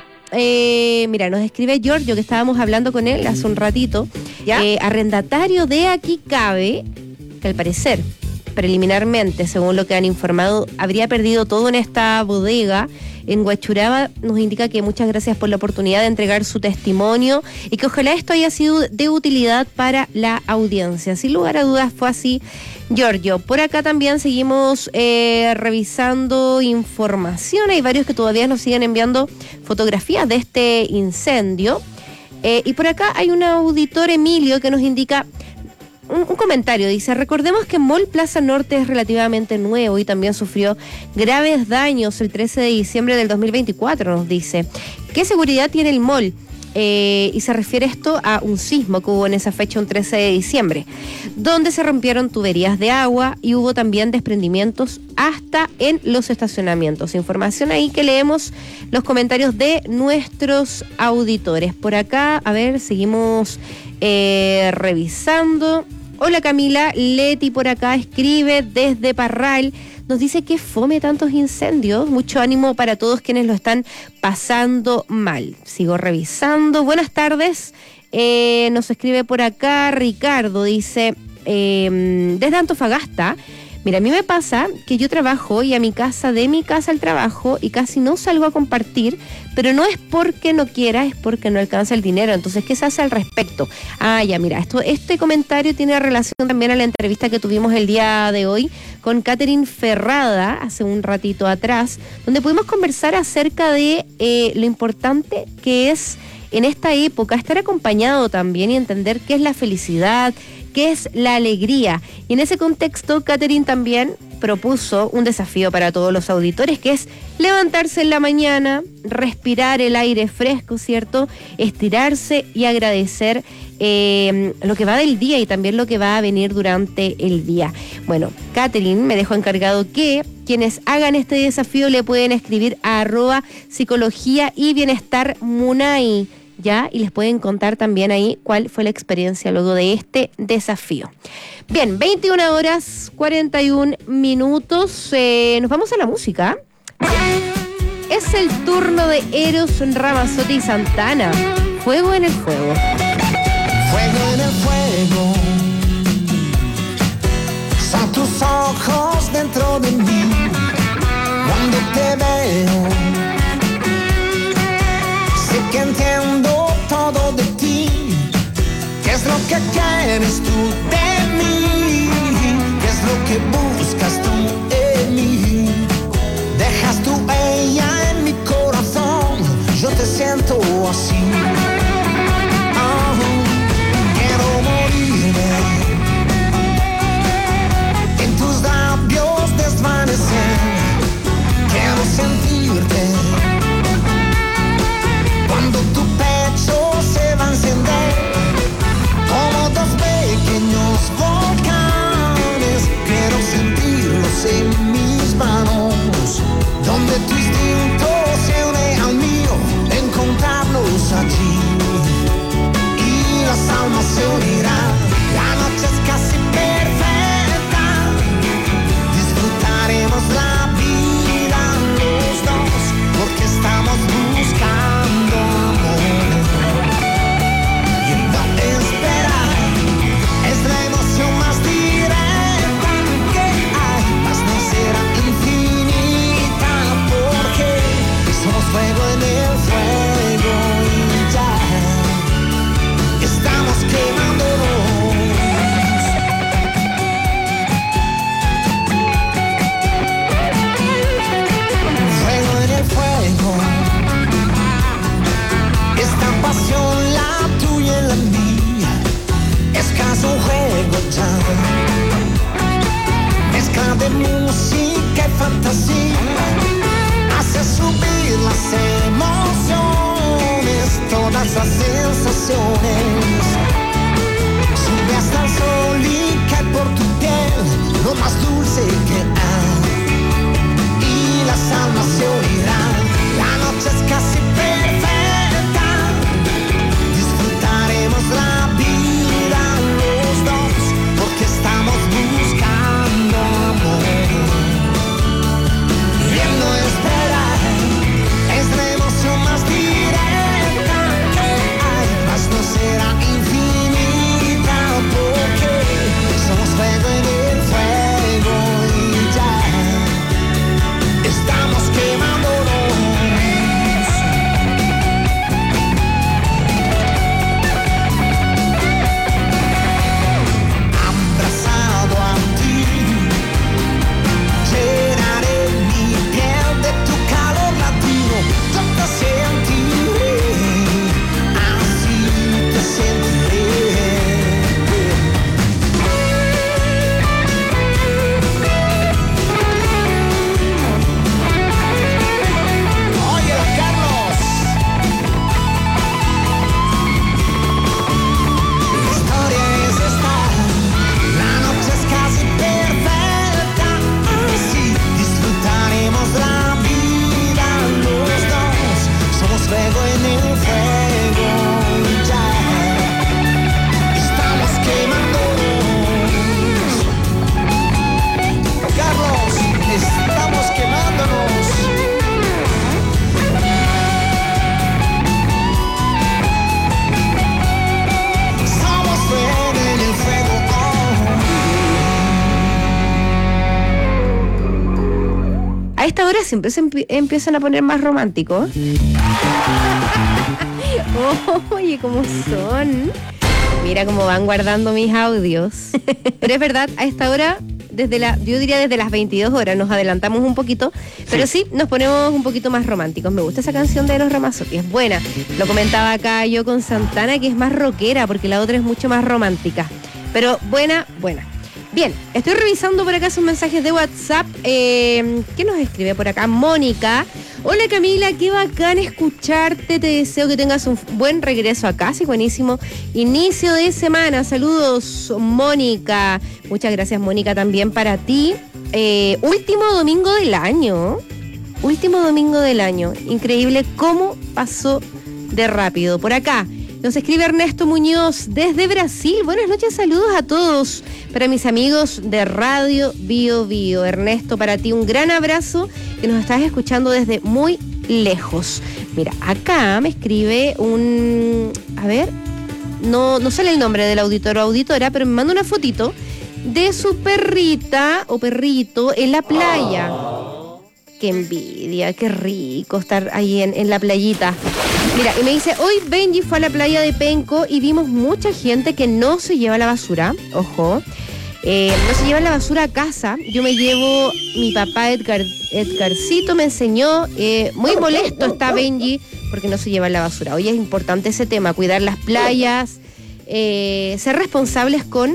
eh, mira, nos escribe Giorgio, que estábamos hablando con él hace un ratito. ¿Ya? Eh, arrendatario de Aquí Cabe, que al parecer, preliminarmente, según lo que han informado, habría perdido todo en esta bodega en Huachuraba. Nos indica que muchas gracias por la oportunidad de entregar su testimonio y que ojalá esto haya sido de utilidad para la audiencia. Sin lugar a dudas fue así, Giorgio. Por acá también seguimos eh, revisando información. Hay varios que todavía nos siguen enviando fotografías de este incendio. Eh, y por acá hay un auditor, Emilio, que nos indica Un, un comentario, dice, recordemos que Mall Plaza Norte es relativamente nuevo y también sufrió graves daños el trece de diciembre del dos mil veinticuatro, nos dice. ¿Qué seguridad tiene el mall? Eh, y se refiere esto a un sismo que hubo en esa fecha, un trece de diciembre, donde se rompieron tuberías de agua y hubo también desprendimientos hasta en los estacionamientos. Información ahí que leemos los comentarios de nuestros auditores. Por acá, a ver, seguimos eh, revisando. Hola Camila, Leti por acá escribe desde Parral, nos dice que fome tantos incendios, mucho ánimo para todos quienes lo están pasando mal. Sigo revisando, buenas tardes, eh, nos escribe por acá Ricardo, dice, eh, desde Antofagasta. Mira, a mí me pasa que yo trabajo y a mi casa, de mi casa al trabajo, y casi no salgo a compartir, pero no es porque no quiera, es porque no alcanza el dinero. Entonces, ¿qué se hace al respecto? Ah, ya, mira, esto, este comentario tiene relación también a la entrevista que tuvimos el día de hoy con Catherine Ferrada, hace un ratito atrás, donde pudimos conversar acerca de eh, lo importante que es en esta época estar acompañado también y entender qué es la felicidad, qué es la alegría. Y en ese contexto, Catherine también propuso un desafío para todos los auditores, que es levantarse en la mañana, respirar el aire fresco, ¿cierto? Estirarse y agradecer eh, lo que va del día y también lo que va a venir durante el día. Bueno, Catherine me dejó encargado que quienes hagan este desafío le pueden escribir a arroba psicología y bienestar Munay, ¿ya? Y les pueden contar también ahí cuál fue la experiencia luego de este desafío. Bien, veintiuna horas cuarenta y un minutos. Eh, nos vamos a la música. Es el turno de Eros Ramazzotti y Santana. Fuego en el fuego. Fuego en el fuego. Son tus ojos dentro de mí. Cuando te veo, sé que entiendo todo de ti. ¿Qué es lo que quieres tú de mí? ¿Qué es lo que buscas tú en mí? Dejas tu huella en mi corazón. Yo te siento así. Oh, quiero morirme en tus labios, desvanecer estaciones. Sube hasta el sol y cae por tu piel, lo más dulce que hay. Y las almas se unirán, la noche es casi perfecta. Disfrutaremos la vida los dos, porque estamos buscando amor. Y el no esperar es la emoción más directa que hay, mas no será infinita, porque somos fuego en el fuego y ya estamos quemándonos. Abrazado a ti, llenaré mi piel de tu calor latino. Yo te sentiré, así te sentiré. Oye, Carlos, la historia es esta, la noche es casi perfecta, así disfrutaremos la vida los dos, somos fuego en el fuego y ya estamos quemándonos. Carlos, estamos quemándonos. Somos fuego en el fuego. A esta hora siempre se empie- empiezan a poner más románticos. Oye, ¿cómo son? Mira cómo van guardando mis audios. Pero es verdad, a esta hora, desde la, yo diría desde las veintidós horas, nos adelantamos un poquito, pero sí, nos ponemos un poquito más románticos. Me gusta esa canción de Los Ramazzotti, es buena. Lo comentaba acá yo con Santana, que es más rockera, porque la otra es mucho más romántica. Pero buena, buena. Bien, estoy revisando por acá sus mensajes de WhatsApp. Eh, ¿Qué nos escribe por acá? Mónica. Hola Camila, qué bacán escucharte. Te deseo que tengas un buen regreso a casa y buenísimo inicio de semana. Saludos, Mónica. Muchas gracias, Mónica, también para ti. Eh, último domingo del año. Último domingo del año. Increíble cómo pasó de rápido. Por acá nos escribe Ernesto Muñoz desde Brasil. Buenas noches, saludos a todos. Para mis amigos de Radio Bio Bio. Ernesto, para ti un gran abrazo, que nos estás escuchando desde muy lejos. Mira, acá me escribe un... A ver, no, no sale el nombre del auditor o auditora, pero me manda una fotito de su perrita o perrito en la playa. Qué envidia, qué rico estar ahí en, en la playita. Mira, y me dice, hoy Benji fue a la playa de Penco y vimos mucha gente que no se lleva la basura. Ojo, eh, no se lleva la basura a casa. Yo me llevo, mi papá Edgar, Edgarcito me enseñó, eh, muy molesto está Benji porque no se lleva la basura. Hoy es importante ese tema, cuidar las playas, eh, ser responsables con,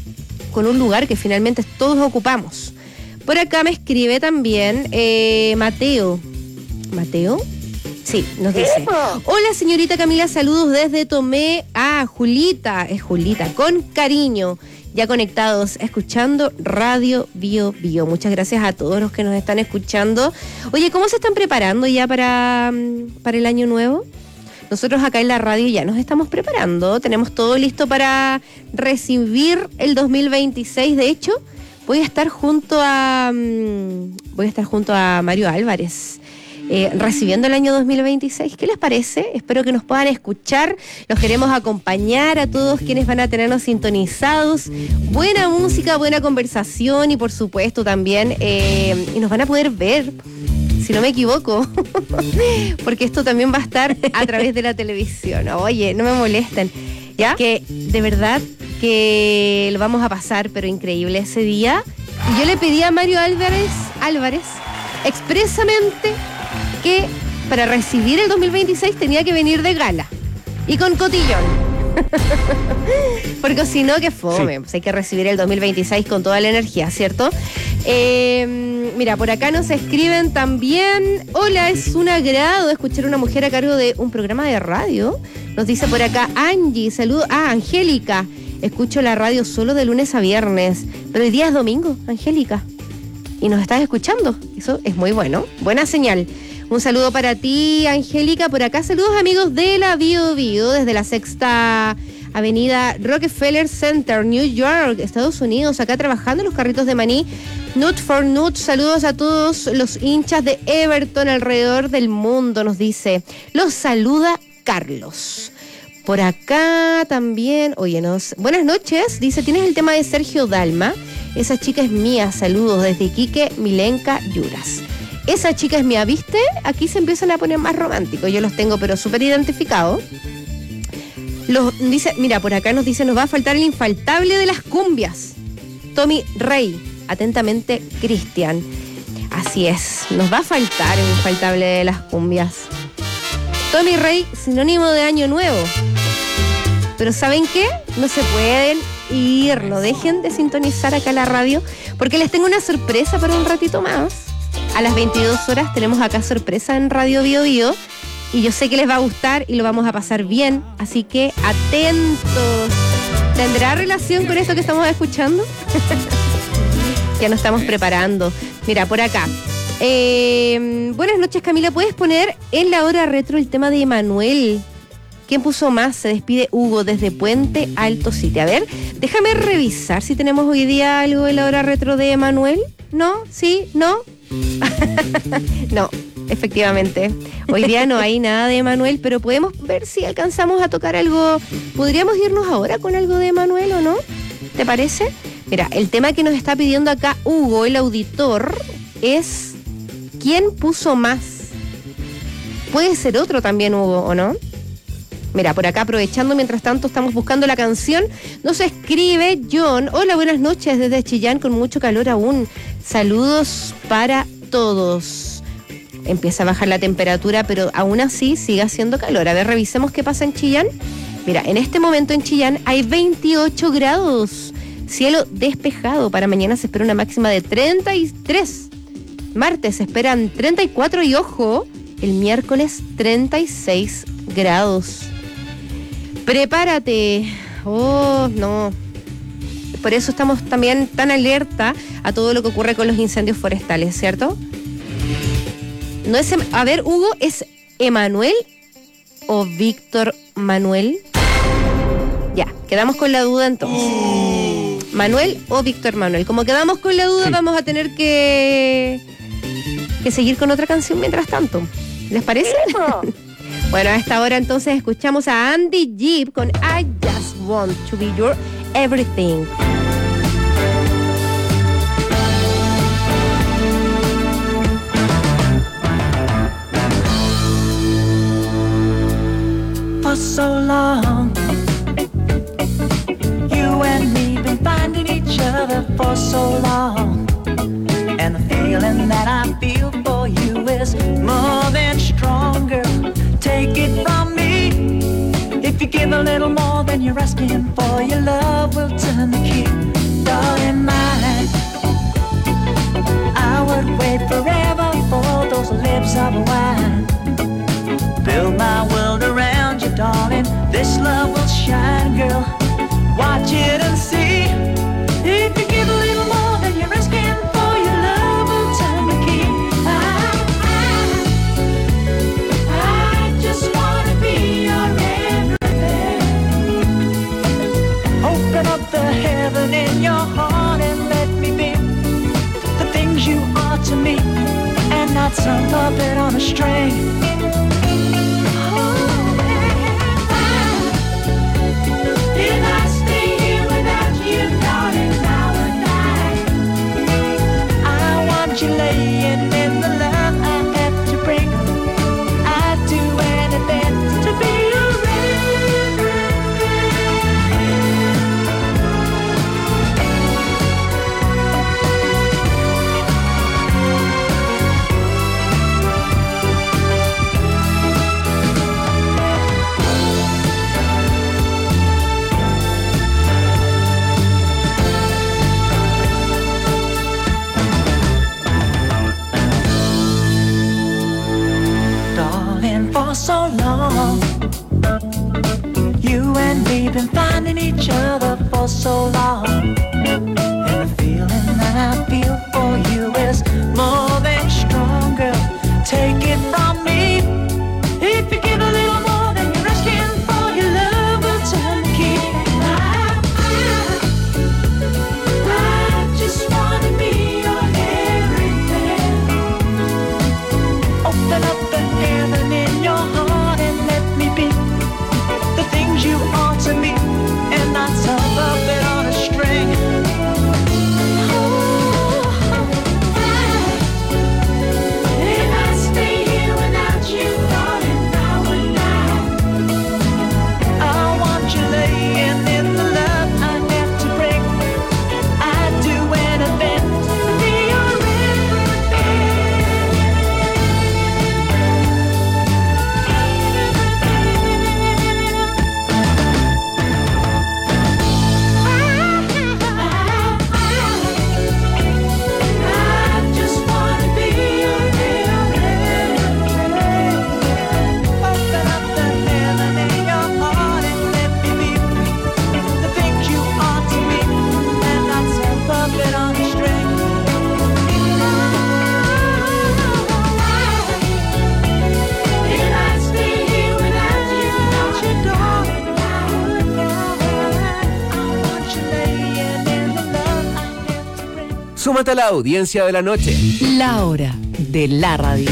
con un lugar que finalmente todos ocupamos. Por acá me escribe también eh, Mateo. ¿Mateo? Sí, nos dice. Hola señorita Camila, saludos desde Tomé. Ah, Julita, es Julita, con cariño. Ya conectados, escuchando Radio Bio Bio. Muchas gracias a todos los que nos están escuchando. Oye, ¿cómo se están preparando ya para, para el año nuevo? Nosotros acá en la radio ya nos estamos preparando. Tenemos todo listo para recibir el dos mil veintiséis. De hecho, voy a estar junto a voy a estar junto a Mario Álvarez. Eh, recibiendo el año dos mil veintiséis. ¿Qué les parece? Espero que nos puedan escuchar. Los queremos acompañar a todos quienes van a tenernos sintonizados. Buena música, buena conversación y por supuesto también, eh, y nos van a poder ver, si no me equivoco, porque esto también va a estar a través de la televisión. Oye, no me molesten, ¿ya? Que de verdad que lo vamos a pasar, pero increíble ese día. Y yo le pedí a Mario Álvarez, Álvarez, expresamente, que para recibir el dos mil veintiséis tenía que venir de gala y con cotillón. Porque si no, que fome. Sí. Pues hay que recibir el dos mil veintiséis con toda la energía, ¿cierto? Eh, mira, por acá nos escriben también. Hola, es un agrado escuchar a una mujer a cargo de un programa de radio. Nos dice por acá Angie, saludo. Ah, Angélica. Escucho la radio solo de lunes a viernes. Pero hoy día es domingo, Angélica. Y nos estás escuchando. Eso es muy bueno. Buena señal. Un saludo para ti, Angélica. Por acá, saludos amigos de la Bio Bio, desde la Sexta Avenida Rockefeller Center, New York, Estados Unidos. Acá trabajando en los carritos de maní. Nut for Nut. Saludos a todos los hinchas de Everton alrededor del mundo, nos dice. Los saluda Carlos. Por acá también, oye, nos, buenas noches, dice, ¿tienes el tema de Sergio Dalma? Esa chica es mía, saludos desde Iquique, Milenka, Yuras. Esa chica es mía, ¿viste? Aquí se empiezan a poner más románticos, yo los tengo pero súper identificados. Los, dice, mira, por acá nos dice, nos va a faltar el infaltable de las cumbias. Tommy Rey, atentamente, Cristian. Así es, nos va a faltar el infaltable de las cumbias. Tommy Rey, sinónimo de año nuevo. Pero ¿saben qué? No se pueden ir, no dejen de sintonizar acá la radio, porque les tengo una sorpresa para un ratito más. A las veintidós horas tenemos acá sorpresa en Radio Bio Bio, y yo sé que les va a gustar y lo vamos a pasar bien, así que atentos. ¿Tendrá relación con esto que estamos escuchando? Ya nos estamos preparando. Mira, por acá. Eh, buenas noches, Camila. ¿Puedes poner en la hora retro el tema de Emanuel? ¿Quién puso más? Se despide Hugo desde Puente Alto City. A ver, déjame revisar si tenemos hoy día algo en la hora retro de Emanuel. ¿No? ¿Sí? ¿No? No, efectivamente. Hoy día no hay nada de Emanuel, pero podemos ver si alcanzamos a tocar algo. ¿Podríamos irnos ahora con algo de Emanuel o no? ¿Te parece? Mira, el tema que nos está pidiendo acá Hugo, el auditor, es ¿quién puso más? Puede ser otro también, Hugo, ¿o no? Mira, por acá aprovechando, mientras tanto estamos buscando la canción, nos escribe John. Hola, buenas noches desde Chillán, con mucho calor aún. Saludos para todos. Empieza a bajar la temperatura, pero aún así sigue haciendo calor. A ver, revisemos qué pasa en Chillán. Mira, en este momento en Chillán hay veintiocho grados. Cielo despejado. Para mañana se espera una máxima de treinta y tres. Martes se esperan treinta y cuatro y ojo, el miércoles treinta y seis grados. Prepárate. Oh, no. Por eso estamos también tan alerta a todo lo que ocurre con los incendios forestales, ¿cierto? No es, a ver, Hugo, ¿es Emanuel o Víctor Manuel? Ya, quedamos con la duda entonces. Manuel o Víctor Manuel. Como quedamos con la duda, sí, vamos a tener que, que seguir con otra canción mientras tanto. ¿Les parece? Bueno, a esta hora entonces escuchamos a Andy Gibb con I Just Want to Be Your Everything. For so long, you and me been finding each other for so long, and the feeling that I feel for you is more than stronger. Take it from me, if you give a little more than you're asking for, your love will turn the key. Darling mine, I would wait forever for those lips of wine. Build my world around you, darling. This love will shine, girl. Watch it and see. If you give a little more than you're asking for, your love will turn the key. I, I, I just wanna be your everything. Open up the heaven in your heart and let me be the things you are to me, and not some puppet on a string. You laying in the love I have to bring. I'd do anything to be your for so long, We've been finding each other for so long, and the feeling that I feel for you is more than strong, girl. Take it from me. If you give a little more than you're asking for, your love will turn the key. I, I, I just wanna be your everything. Open up the heaven in your heart and let me be the things you are to me, and not some puppet on a string. Súmate a la audiencia de la noche. La hora de la radio.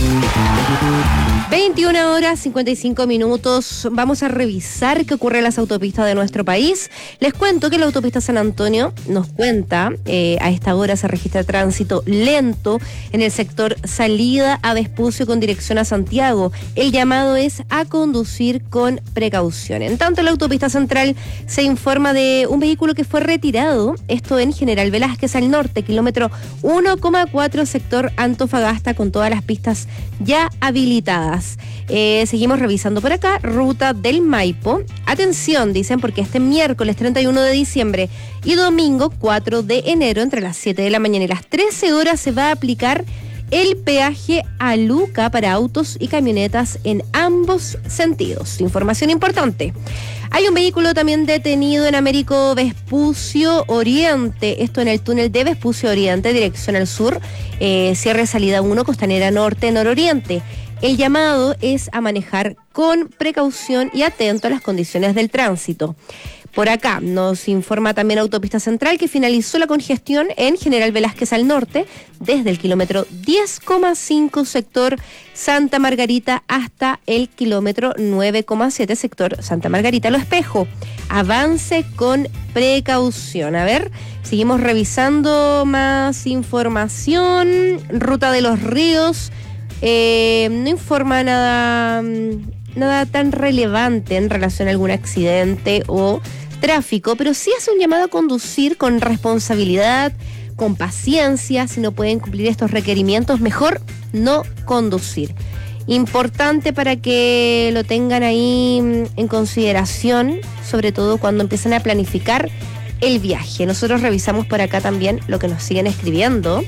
veintiuna horas cincuenta y cinco minutos. Vamos a revisar qué ocurre en las autopistas de nuestro país. Les cuento que la autopista San Antonio nos cuenta, eh, a esta hora se registra tránsito lento en el sector salida a Vespucio con dirección a Santiago. El llamado es a conducir con precaución. En tanto, en la autopista central se informa de un vehículo que fue retirado, esto en General Velázquez al norte, kilómetro uno coma cuatro, sector Antofagasta, con todas las pistas ya habilitadas. Eh, seguimos revisando por acá, ruta del Maipo. Atención, dicen, porque este miércoles treinta y uno de diciembre y domingo cuatro de enero, entre las siete de la mañana y las trece horas, se va a aplicar el peaje a Luca para autos y camionetas en ambos sentidos. Información importante. Hay un vehículo también detenido en Américo Vespucio Oriente, esto en el túnel de Vespucio Oriente, dirección al sur, eh, cierre salida uno, Costanera Norte, Nororiente. El llamado es a manejar con precaución y atento a las condiciones del tránsito. Por acá nos informa también Autopista Central que finalizó la congestión en General Velázquez al norte, desde el kilómetro diez coma cinco, sector Santa Margarita, hasta el kilómetro nueve coma siete, sector Santa Margarita Lo Espejo. Avance con precaución. A ver, seguimos revisando más información. Ruta de los Ríos. Eh, no informa nada, nada tan relevante en relación a algún accidente o tráfico, pero sí hace un llamado a conducir con responsabilidad, con paciencia. Si no pueden cumplir estos requerimientos, mejor no conducir. Importante para que lo tengan ahí en consideración, sobre todo cuando empiezan a planificar el viaje. Nosotros revisamos por acá también lo que nos siguen escribiendo.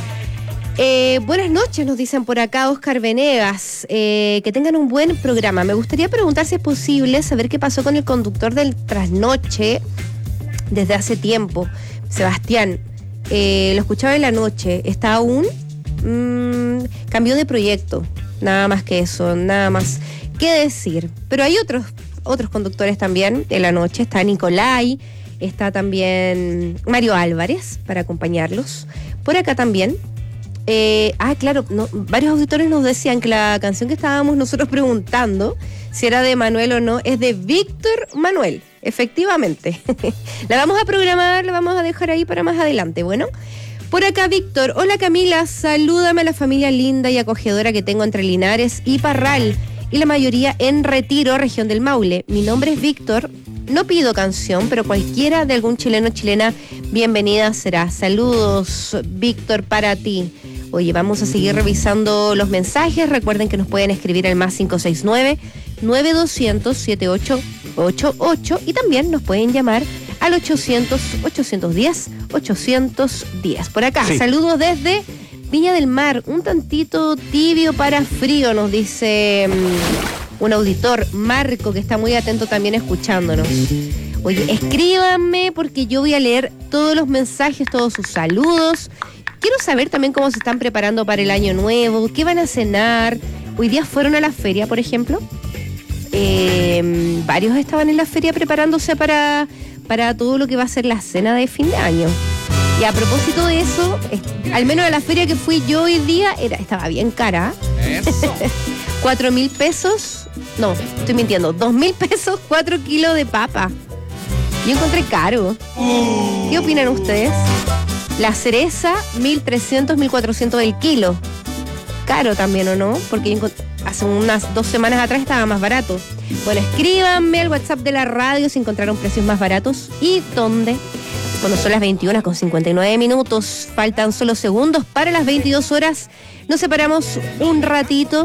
Eh, buenas noches, nos dicen por acá Oscar Venegas, eh, que tengan un buen programa. Me gustaría preguntar si es posible saber qué pasó con el conductor del trasnoche desde hace tiempo. Sebastián, eh, lo escuchaba en la noche, ¿está aún? Mm, cambió de proyecto, nada más que eso, nada más que decir. Pero hay otros, otros conductores también en la noche, está Nicolai, está también Mario Álvarez para acompañarlos. Por acá también. Eh, ah, claro, no, varios auditores nos decían que la canción que estábamos nosotros preguntando si era de Manuel o no es de Víctor Manuel, efectivamente. La vamos a programar, la vamos a dejar ahí para más adelante. Bueno, por acá Víctor, hola Camila, salúdame a la familia linda y acogedora que tengo entre Linares y Parral, y la mayoría en Retiro, región del Maule. Mi nombre es Víctor, no pido canción, pero cualquiera de algún chileno o chilena, bienvenida será. Saludos, Víctor, para ti. Oye, vamos a seguir revisando los mensajes. Recuerden que nos pueden escribir al más cinco seis nueve, nueve dos cero cero, siete ocho ocho ocho y también nos pueden llamar al ochocientos, ochocientos diez, ochocientos diez. Por acá, sí. Saludos desde Viña del Mar, un tantito tibio para frío, nos dice un auditor, Marco, que está muy atento también escuchándonos. Oye, escríbanme porque yo voy a leer todos los mensajes, todos sus saludos. Quiero saber también cómo se están preparando para el año nuevo, qué van a cenar. Hoy día fueron a la feria, por ejemplo. Eh, varios estaban en la feria preparándose para, para todo lo que va a ser la cena de fin de año. Y a propósito de eso, al menos a la feria que fui yo hoy día, era, estaba bien cara. Eso. Cuatro mil pesos, no, estoy mintiendo, dos mil pesos, cuatro kilos de papa. Yo encontré caro. Uh. ¿Qué opinan ustedes? La cereza, mil trescientos, mil cuatrocientos el kilo. Caro también, ¿o no? Porque yo hace unas dos semanas atrás estaba más barato. Bueno, escríbanme al WhatsApp de la radio si encontraron precios más baratos y dónde. Cuando son las veintiuna con cincuenta y nueve minutos, faltan solo segundos para las veintidós horas. Nos separamos un ratito